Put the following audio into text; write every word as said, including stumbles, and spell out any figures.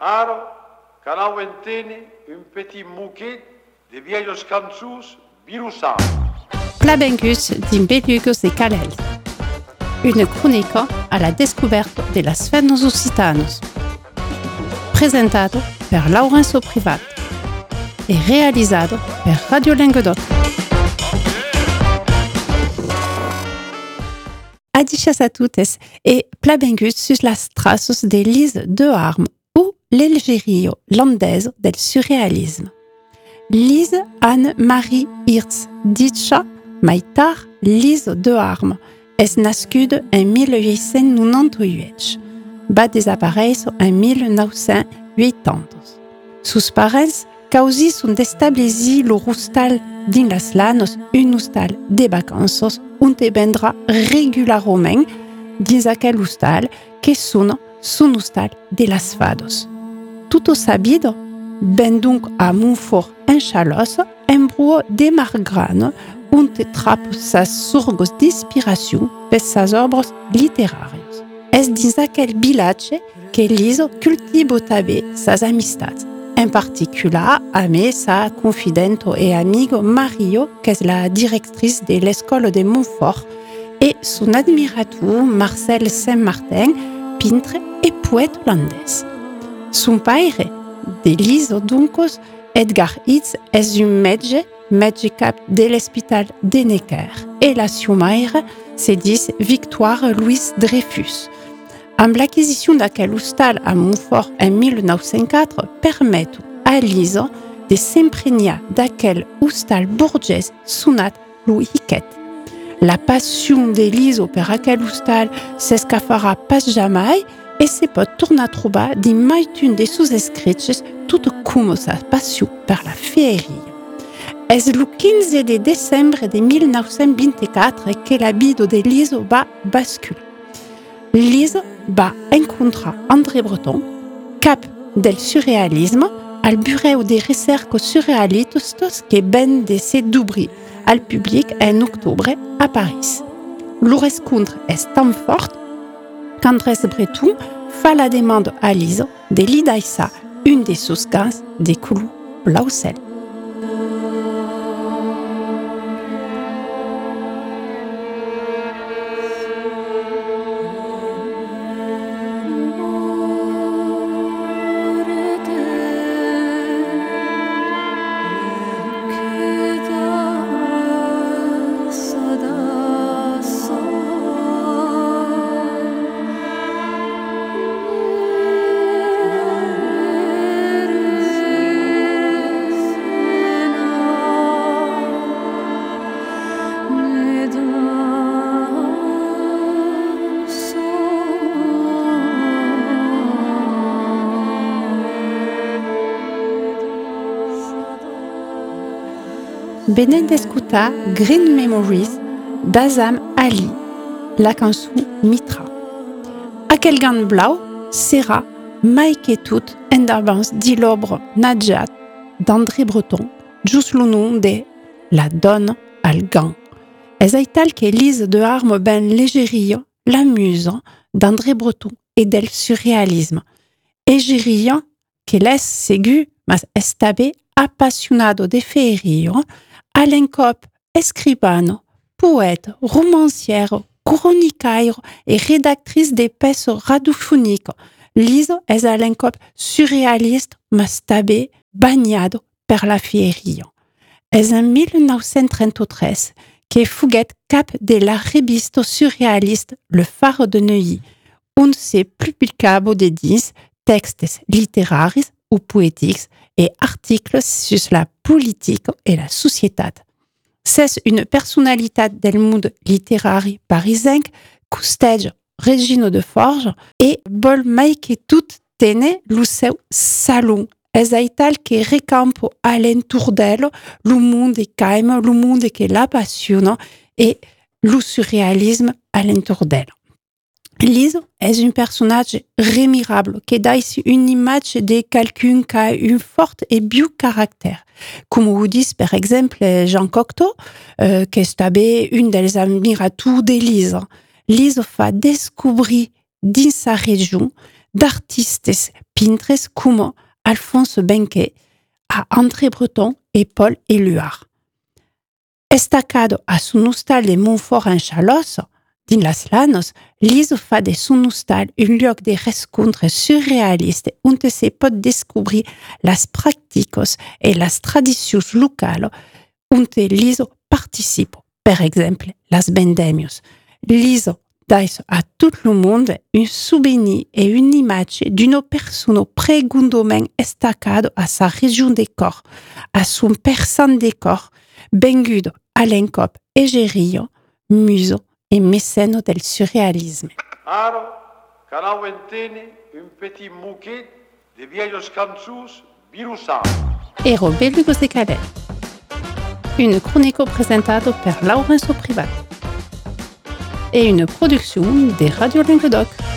Aro, canau entene un petit bouquet de vieilles cançons virussables. Plabengus d'Imbeliugos et Calel. Une chronique à la découverte de las fennos occitanos. Presentado per Laurenzo Privat et realizado per Radio Languedoc. Adichas a toutes et Plabengus sus las traços de Lise Deharme ou l'Elgerio landaise del surrealisme. Lise Anne-Marie Hirtz Dicha Maitar Lise Deharme es nascuda en mille huit-cent noranta-ocho. Va desaparèixer en mille neuf-cent vuitanta. Sus parents causi sunt d'establir lo hostal dins las lanos un hostal de vacances on te vendrà regularment dins aquel hostal que son son hostal de las fados. Tutto sabido, ben donc a Montfort en Chalos, en bruo de Margrane, on te trape sas surgos d'inspiration per sas obres literàries. Es dins aquel vilatge que Lise cultivo també sas amistats. En particular, ame sa confidente et amigo Mario, que es la directrice de l'école de Montfort, et son admirateur Marcel Saint-Martin, peintre et poète holandès. Son père, de Lise Duncos, Edgar Hitz, es un metge, metge cap de l'hôpital de Necker, et la sua mère se dit Victoire Louise Dreyfus. Amb l'acquisition d'aquel hostal à Montfort en mille neuf cent quatre permet à Lise de s'imprégner d'aquel hostal bourgeois sonat lo Hiquet. La passion de Lise per aquel hostal s'escafarà pas jamais et se pot tornar a trobar dins maitun de sus escrits tot com sa passion per la féeria. Es lo quinze de décembre de mille neuf cent vingt-quatre que la vida de Lise va bascular. Lise va encontrar André Breton, cap del surrealisme, al bureau de recerca surrealistes que ven de se d'obrir al public en octobre a Paris. Lo rencontre és tan fort qu'André Breton fa la demande a Lise de li deixar un de sus gants de color blau cel. Venen d'escoltar Green Memories d'Azam Ali, la cançó Mitra. Aquel gant blau serà mai que tot endavant de l'obra Najat d'André Breton, just le nom de La dona al gant. És aital que Lise Deharme ben l'Egeria, la muse d'André Breton et del surrealisme. Egeria que l'es segu, mas es també appassionado de feeria, Alencop, escribano, poète, romancière, chroniquaire et rédactrice de peces radiophoniques. Lise és alencop surrealiste, mas també bagnado per la fieria. És en mille neuf cent trenta-tres que fuguet cap de la revista surrealiste Le Phare de Neuilly, on se publicava de dins textes literaris ou poétiques et articles sur la politique et la société. C'est une personnalité del monde litérari parisenc qu'ustège Regine de Forge et vol mai que tout tene lo seu salon. És aital que recampo alentour d'elle lo monde caime, lo monde que l'appassiona et lo surrealisme alentour d'elle. Lise est un personnage remirable qui donne une image de quelqu'un qui a un fort et beau caractère. Comme vous dit par exemple Jean Cocteau, euh, qui est une des admirateurs de Lise. Lise fait découvrir dans sa région d'artistes pintres come Alphonse Benquet, a André Breton e Paul Éluard. Estacado a sun hostal de Montfort en Chalosse, din las Lanos, Lise fa de sun hostal un lloc de rescontre surrealiste on se pot descobrir las practicos e las tradicions locales on Lise participa. Per exemple, las vendemios. Lise dais a tot le monde un souvenir et une image d'une personne pregundomen estacado a sa région de cor, a son persan de cor, bengudo a l'encop Egerio, muso et mécène del surréalisme. Aro, canau entene un petit bouquet de vieilles cançons virusants. Ero Belugos de Calais. Une chronique présentée par Laurenzo Privat. Et une production des radios Languedoc.